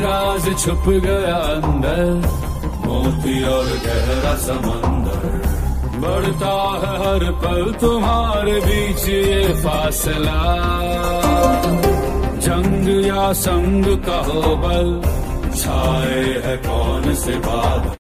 राज छुप गया अंदर, मोती और गहरा समंदर। बढ़ता है हर पल तुम्हारे बीच ये फासला, जंग या संग का हो बल, छाए है कौन से बादल।